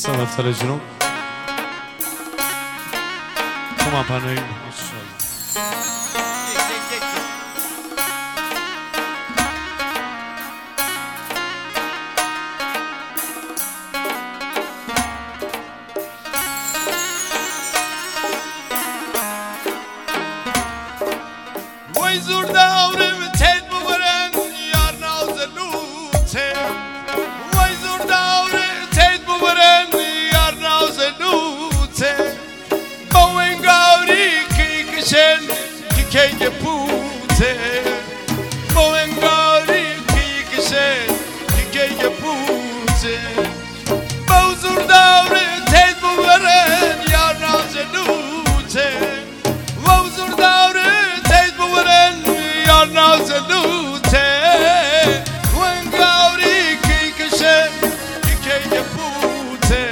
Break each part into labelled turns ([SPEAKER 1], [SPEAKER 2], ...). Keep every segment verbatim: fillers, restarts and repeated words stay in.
[SPEAKER 1] مرسم افتال جنوب تومان پناهی
[SPEAKER 2] وای زور دورم تید ببرن یار نازلوته وای زور دورم تید ببرن یار نازلوته با انگاری کی کشن کی کی پوته با انگاری کی کشن کی کی پوته با زور دورم تید ببرن یار نازلوته وای زور دورم نازلوته وانگاری کی کشه کی کی پوته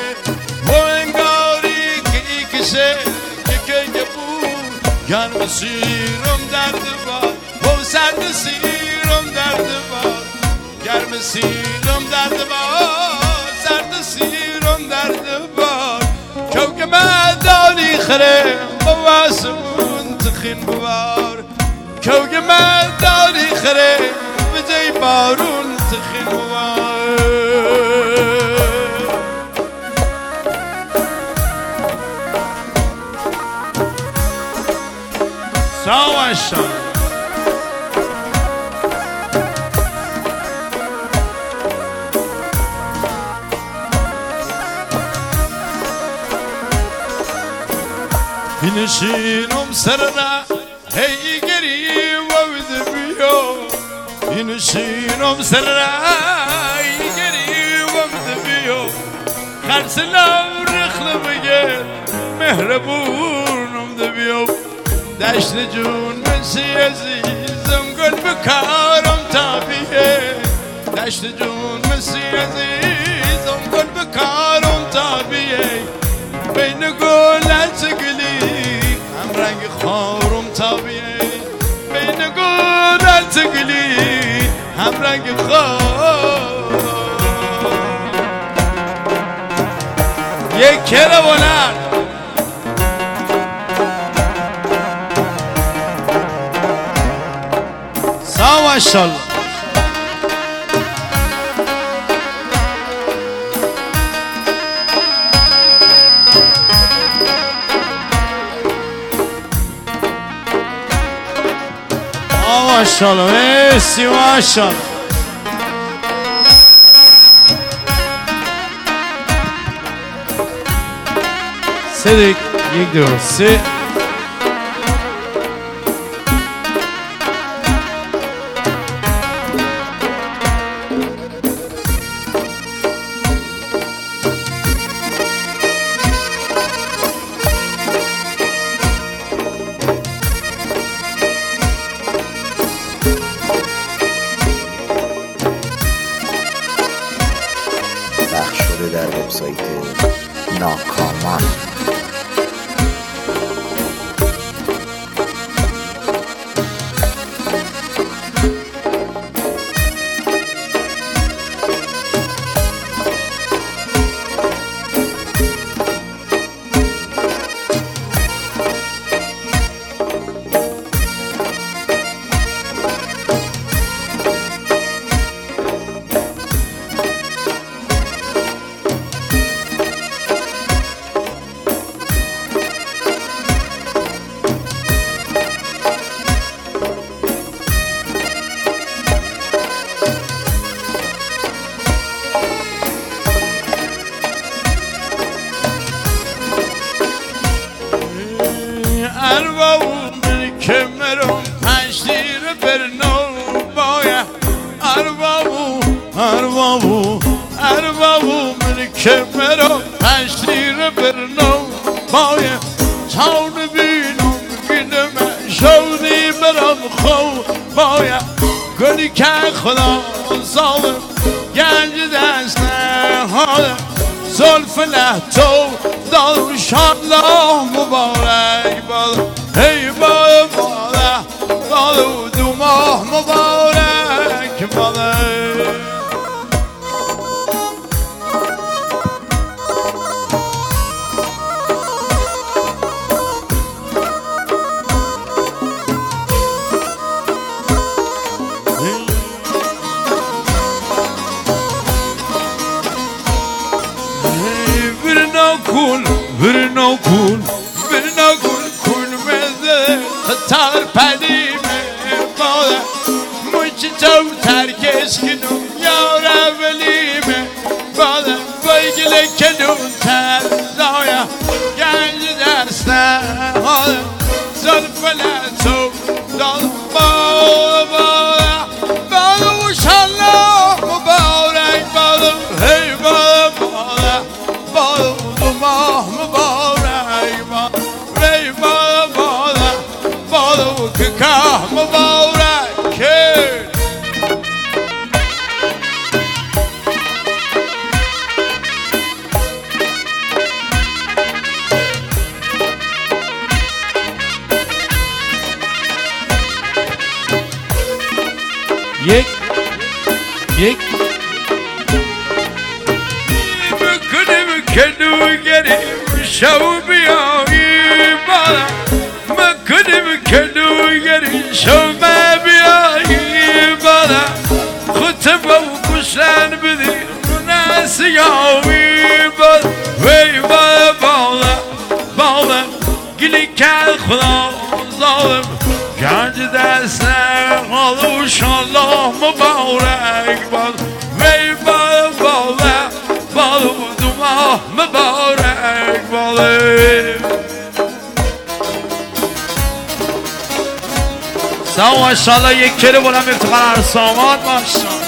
[SPEAKER 2] وانگاری کی کشه کی کی پوت گرم سیرم در دوار و سرد سیرم در دوار گرم سیرم در دوار سرد سیرم در دوار کوک مداری خره بواسمون تخین بوار کوک مداری خره به جای بارون تخینوار سواشان بینشینم سرنا هی گری وود بیو بینشینم سرنا هی گری وود بیو خرسلم رخل بگر مهربونم دبیو دشت جون منسی عزیزم گل بکارم تابیه دشت جون منسی عزیزم گل بکارم تابیه بین گلت گلی هم رنگ خارم تابیه بین گلت گلی هم رنگ خار یک کره بلند سواشال ماشاءالله مرسی ماشاءالله سه دیگ یک دو سه
[SPEAKER 3] در وبسایت ناکامان
[SPEAKER 2] ارواو من کمرم پنج تیر برنو باید ارواو ارواو ارواو من کمرم پنج تیر برنو باید تاون بینم گیدم شونی برم خو باید گلی که خدا ظالم گنج دست نهاده زلف لحتو دار شالله مبارک باد هی باد باد باد دو ماه مبارک باد کن ورنا کن ورنا کن کن مزه تار پدیمه بالا مچ تو ترکش کنم یار اولیمه بالا بایگل کنم تردایا گنج درسته حالا زلف لطو دال بالا بالا بالا وشالله مبارک بالا هی بالا بالا بالا دو ماه مبارک بالا هی بالا بالا بالا که که مبارک
[SPEAKER 1] یک یک
[SPEAKER 2] بکنیم کنو گریم شو بیایی بالا بکنیم کنو گریم شو بیایی بالا خود با کشن بدیم نسیاوی بالا وی بالا بالا بالا گلی کل خدا ظالم گنج دسته حالا شالله مبارک باد وی بالا بالا بالا دو ماه مبارک بالا
[SPEAKER 1] سلام ماشاءالله یک کلی بلند افتخار ارسامات ماشاءالله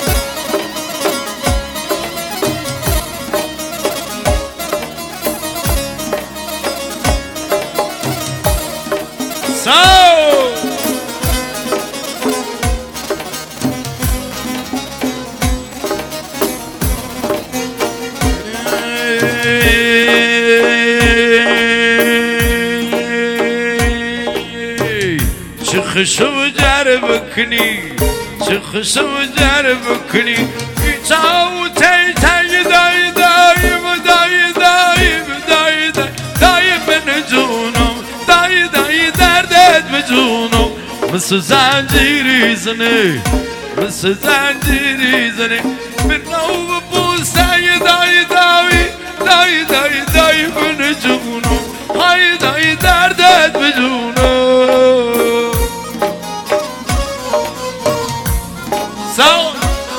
[SPEAKER 2] سلام چه خشو جر بکنی چه خشو جر بکنی ایتاو تی تی دای دایم دای دایم دای دای دای من جونم دای دای دردت به جونم مثل زنجیری زنه مثل زنجیری زنه من نو بوسته دای دای دای دای دای من جونم های دای دردت به جونم سلام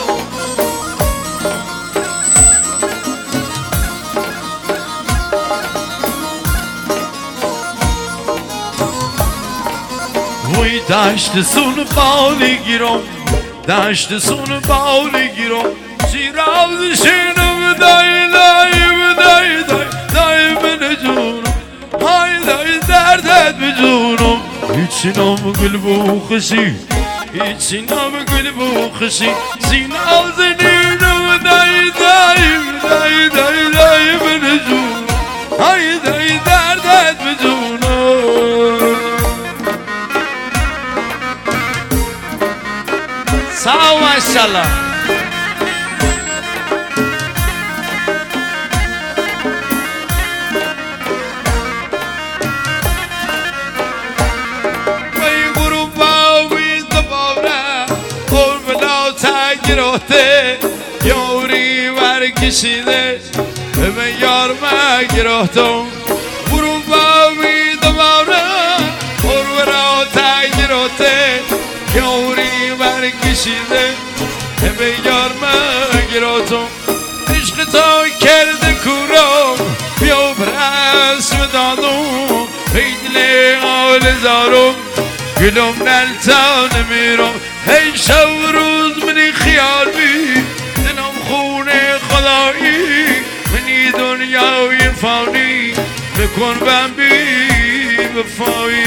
[SPEAKER 2] وی دشت سون بالی گیرم دشت سون بالی گیرم شیراز شینم دای دای دای دای دای من جونم های دای دردت به جونم هیچی نام گل بخشی هیچی نام گل بخشی سینال زنینم دای دای دای دای دای من جونم های دای دردت به جونم
[SPEAKER 1] سلام ماشاءالله
[SPEAKER 2] گرفته یاری ورکشیده به یار ما گرفتم برو باوی دوباره برو تا گرفته یاری ورکشیده به یار ما گرفتم عشق تا کرده کورم بیا برسم دادم پیدل آل زارم گلوم نلتا نمیرم هی شو روز منی خیال بی دلم خونه خدایی منی دنیای فانی بکن بم بی بفایی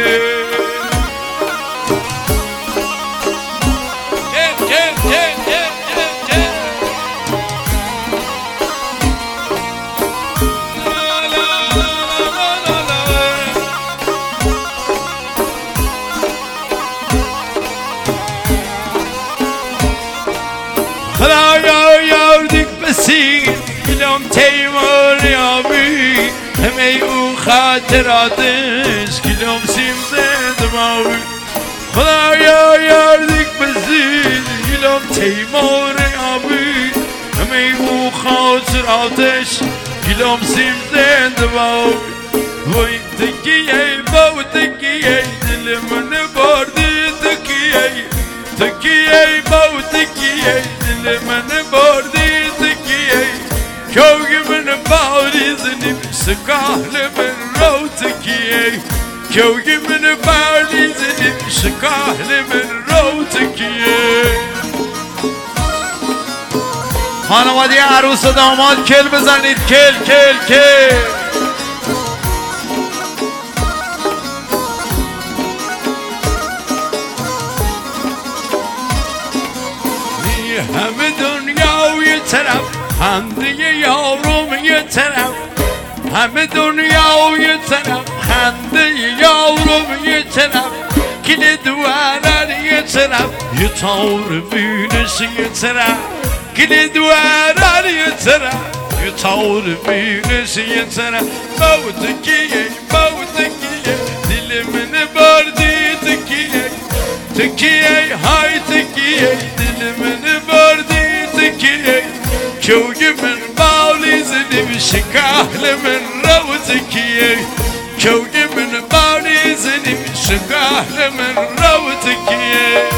[SPEAKER 2] خدایا یاردیک بسیر گلم تیمار یابی همه او خاطراتش گلم سیم زند ماوی خدایا یاردیک بسیر گلم تیمار یابی همه او خاطراتش گلام سیم زنده باوی وای تکیه باو تکیه دل من بردی تکیه تکیه باو تکیه دل من بردی تکیه کوگی من باریزنیم سکال من رو تکیه کوگی من باریزنیم سکال من رو تکیه
[SPEAKER 1] خانواده عروس و داماد کل بزنید کل کل کل
[SPEAKER 2] همه دنیا و یه طرف خنده یارم یه طرف همه دنیا و یه طرف خنده یارم یه طرف کل دوارن یه طرف یه تار بینش یه طرف کل دوارن یه طرف یه تار بینش یه طرف باو تکیه باو تکیه دل من بردی تکیه تکیه های تکیه دل من بردی تکیه کوگی من بالی زنیم شکاهل من رو تکیه کوگی من بالی زنیم شکاهل من رو تکیه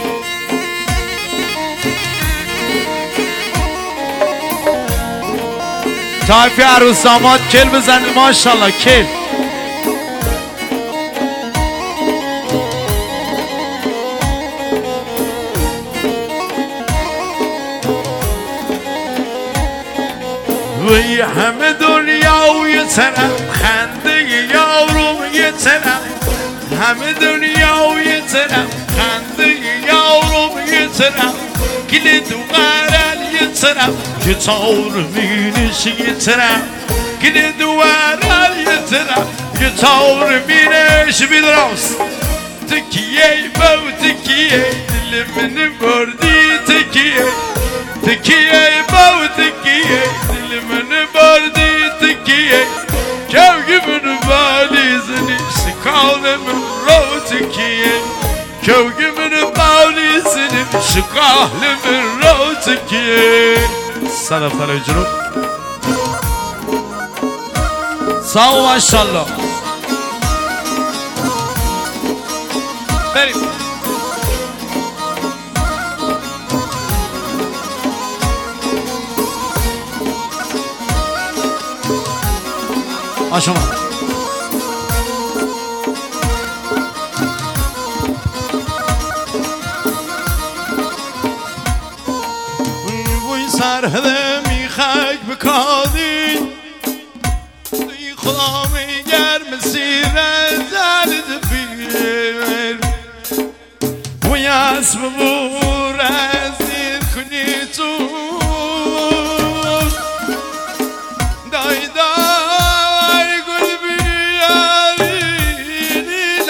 [SPEAKER 1] تایفی عروس داماد کل بزنید ماشاءالله کل
[SPEAKER 2] وی همه دنیا و یه طرف خنده یارم یه طرف همه دنیا و یه طرف خنده یارم یه طرف گل دو قرل یه طرف یه تار بینش یه طرف گل دو قرل یه طرف یه تار بینش بیدراست تکیه باو تکیه دل من بردی تکیه تکیه باو تکیه دل من بردی تکیه کوگی من بالی زنی شکال من رو تکیه کوگی من بالی زنی شکال من رو تکیه
[SPEAKER 1] صدف تره جنوب ساو ماشاءالله بریم آشما
[SPEAKER 2] وی سرهده میخک بکادی توی خدا میگر مسیر زلد بیر وی اسب بور از دیر کنی تو دای دای گل بیارین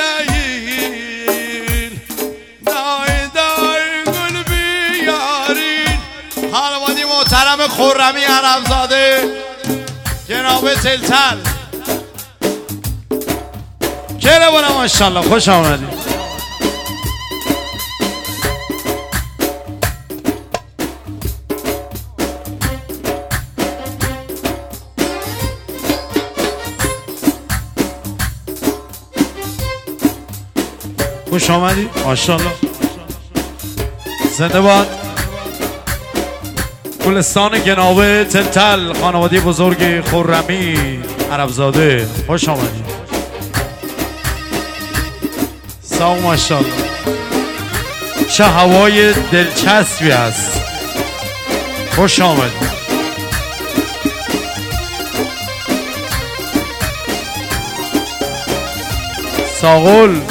[SPEAKER 2] ایلین دای دای گل بیارین
[SPEAKER 1] خانواده محترم خرمی عربزاده جناب تلتل کله بونه ماشاءالله خوش آمدید خوش آمدید ماشاءالله زنده باد گلستان گناوه تلتل خانواده بزرگ خرمی عربزاده خوش آمدید سلام ماشاءالله چه هوای دلچسبی است خوش آمدید ساغل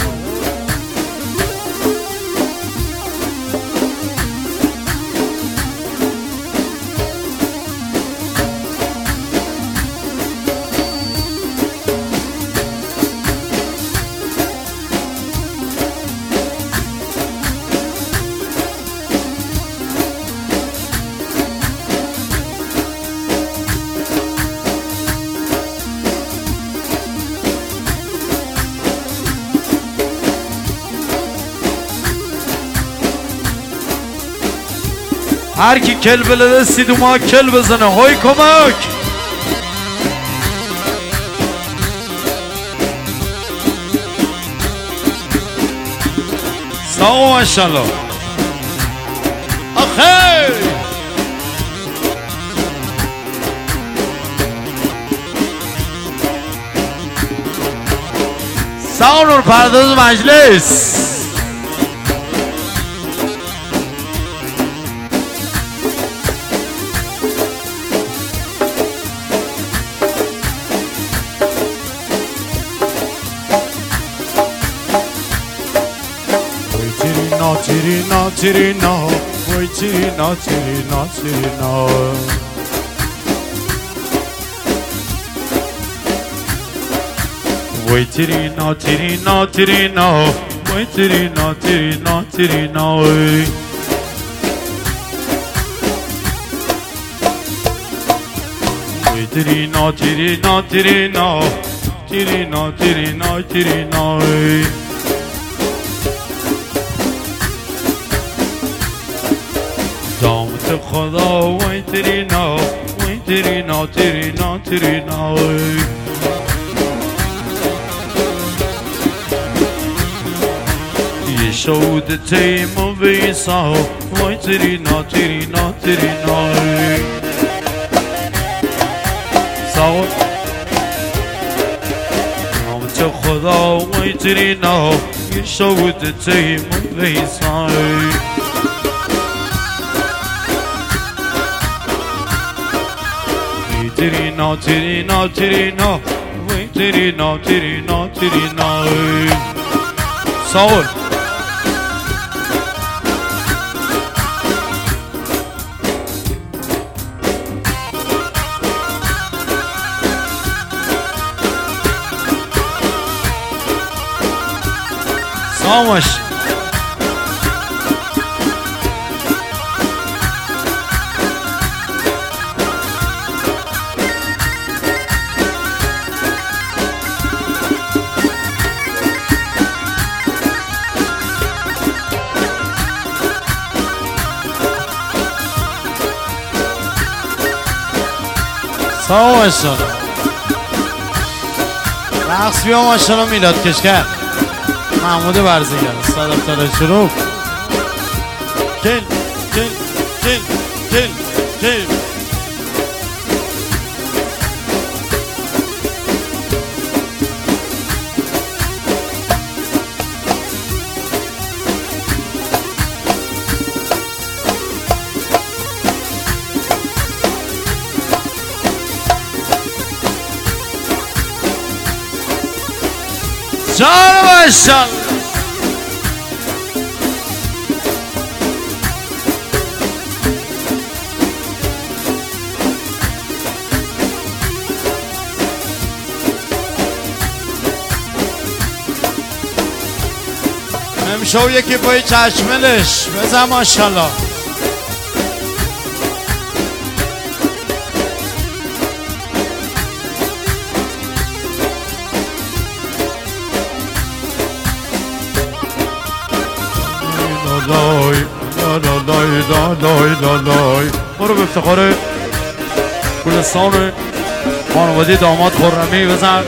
[SPEAKER 1] هر کی کل بلده سیدو ما کل بزنه های کمک ساقو ماشالله آخه ساقو نور پرداز مجلس Tirina, tirina, oi tirina, tirina, tirina. Oi tirina, tirina, tirina, oi tirina, tirina, tirina, oi. Oi tirina, tirina, tirina, tirina, tirina, tirina, oi. دامت خدا وای ترینا وای ترینا ترینا ترینا وای یه شود تیم و بیسا وای ترینا ترینا ترینا وای ساو دامت خدا وای ترینا یه شود تیم و بیسا Tirina, tirina, tirina, vay tirina, tirina, tirina. Sağ ol. Sağ ol. سلام ماشالله رقص بیا ماشالله میلاد کشگر محمود برزگر صدف تله شروع کل کل کل کل کل جان ماشالله امشو یکی پای چشملش بزن ماشالله لای لا لا لای لا لای لا لای برو به افتخار گلستان خانواده داماد خرمی بزن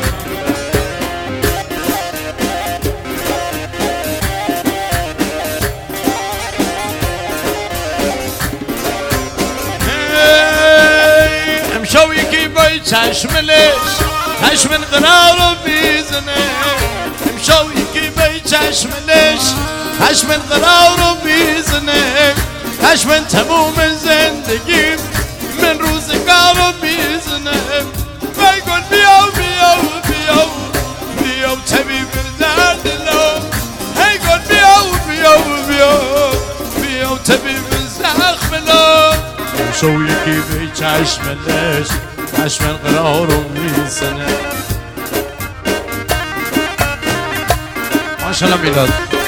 [SPEAKER 1] امشو یکی بای چشملش چشم قرار رو بیزنه امشو یکی بای چشملش چشم قرار رو بیزنه چشم تموم زندگیم من روزگار رو بیزنه بگل بیاو بیاو بیاو بیاو طبیب درد لو هی گل بیاو بیاو بیاو بیاو طبیب زخم لو شو یکی بی چشملش چشم قرار رو بیزنه ماشالله میلاد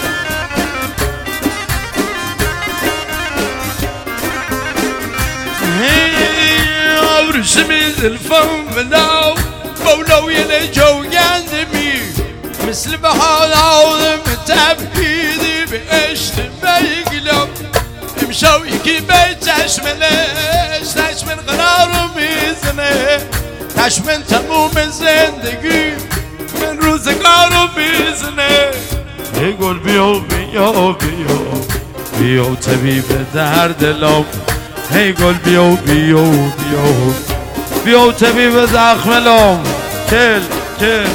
[SPEAKER 1] عرشمي الفم بلاو بولو يلجو يندمي مثل بحال عوض متبهيدي بقشت ما يقلب مشو يكي بيت تشملش تشمل قرار وميزنه تشمل تموم زندگي من روزگار وميزنه
[SPEAKER 2] ای گل بیا بیا بیا بیا طبیب درد دلم ای گل بیا بیا بیا بیا طبیب زخم لام کل کل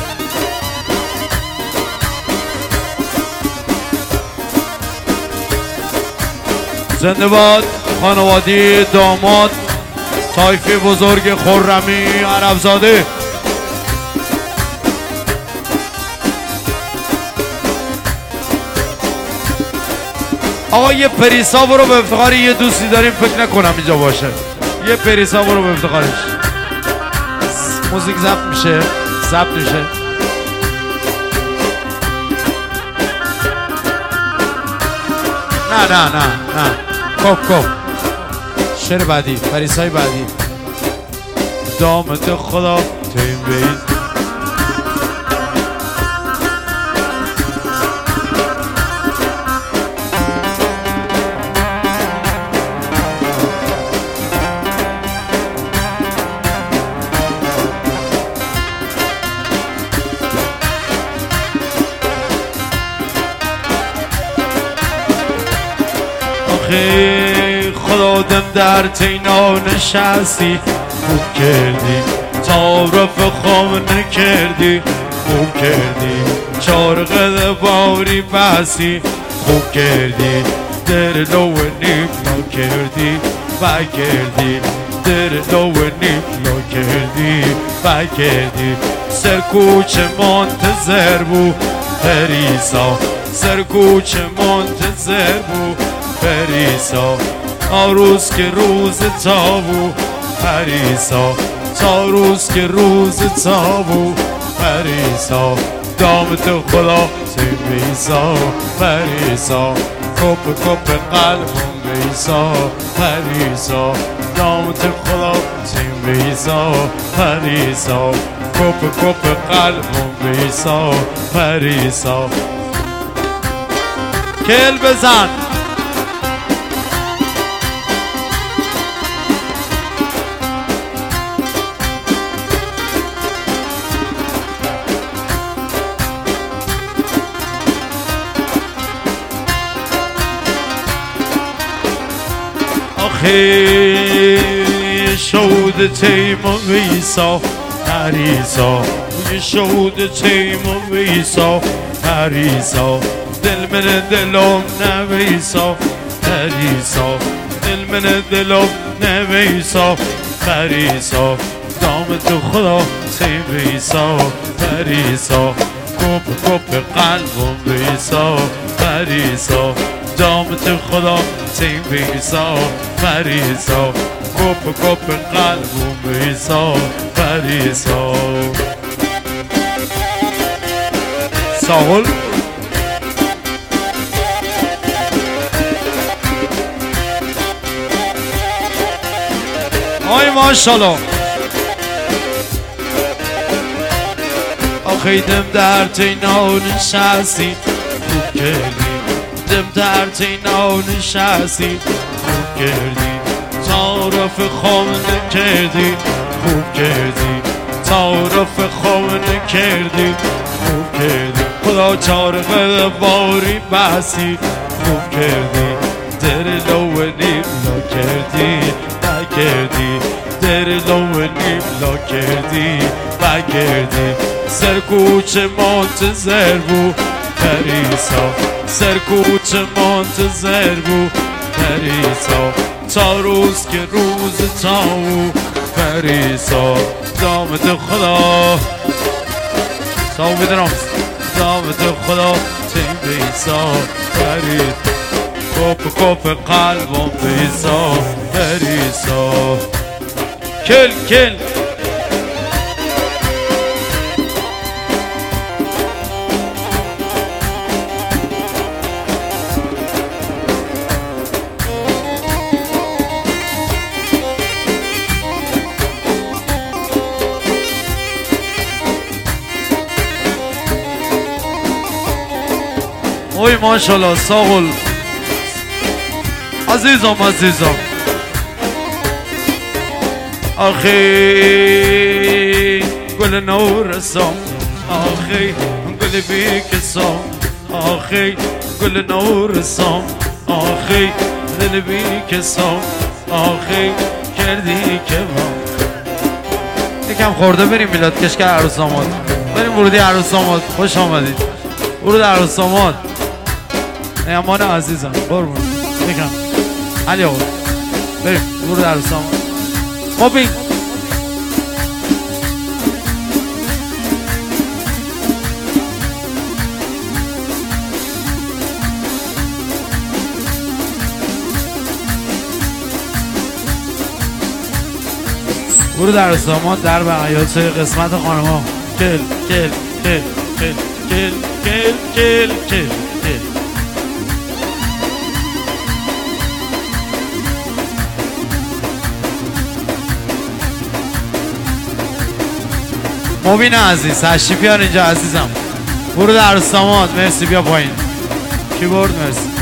[SPEAKER 2] زنده باد خانوادی داماد طایفه بزرگ خرمی عربزاده. آقا یه پریسا برو به افتخار یه دوستی داریم فکر نکنم اینجا باشه. یه پریسا برو به افتخارش.
[SPEAKER 1] موزیک ضبط میشه ضبط میشه نه نه نه نه کپ کپ شعر بعدی پریسای بعدی
[SPEAKER 2] دامت خدا تیم بید خدا دم در تینا نشستی خوب کردی تعارف خام نکردی خوب کردی چار قد باری بستی خوب کردی در لو نیم لا کردی با کردی در لو نیم لا کردی با کردی سرکوچ منتظر بو پریسا سرکوچ منتظر بو پریسا آروز که روز تابو پریسا تا روز که روز تابو پریسا دامت خدا تیم بیسا پریسا کپ کپ قلبم بیسا پریسا دامت خدا تیم بیسا پریسا کپ کپ قلبم بیسا پریسا
[SPEAKER 1] کل بزن
[SPEAKER 2] آخه شود تیم ویسا پریسا شود تیم ویسا پریسا دل من دلم نویسا پریسا دل من دلم نویسا پریسا دام تو خدا تیم ویسا پریسا کپ کپ قلبم ویسا پریسا دام تو خدا تیم ویسا پریسا کپ کپ قلبم ویسا پریسا
[SPEAKER 1] ساول آی ماشالله
[SPEAKER 2] آخی دم در تینا نشستی خوب کردی دم در تینا نشستی خوب کردی تعارف خام نکردی خوب کردی تعارف خام نکردی خوب کردی خدا چارق باری بستی خوب کردی در لو نیم لا کردی کردی در لو نیم لا کردی با کردی سرکوچ منتظر بو پریسا سرکوچ منتظر بو پریسا تا روز که روز تاو پریسا دامت خدا تاو بدرم دامت خدا تیم بیسا پریسا کپ کپ قلبم بیسا پریسا کل کل اوی ماشالله ساغل عزیزم عزیزم آخی گل نو رسام آخی گل بی کسام آخی گل نورسام آخی دل بی کسام آخی کردی که ما
[SPEAKER 1] یکم خورده بریم میلاد کشکر عروس داماد بریم ورودی عروس داماد خوش آمدید ورود عروس داماد مهمان عزیزم قربون یکم علی آقا بریم ورود عروس داماد مابین ورود عروس داماد در بقیات قسمت خانم‌ها کل کل کل کل کل کل کل کل کل مبین عزیز تشریف بیار اینجا عزیزم ورود عروس داماد مرسی بیا پایین کیبورد مرسی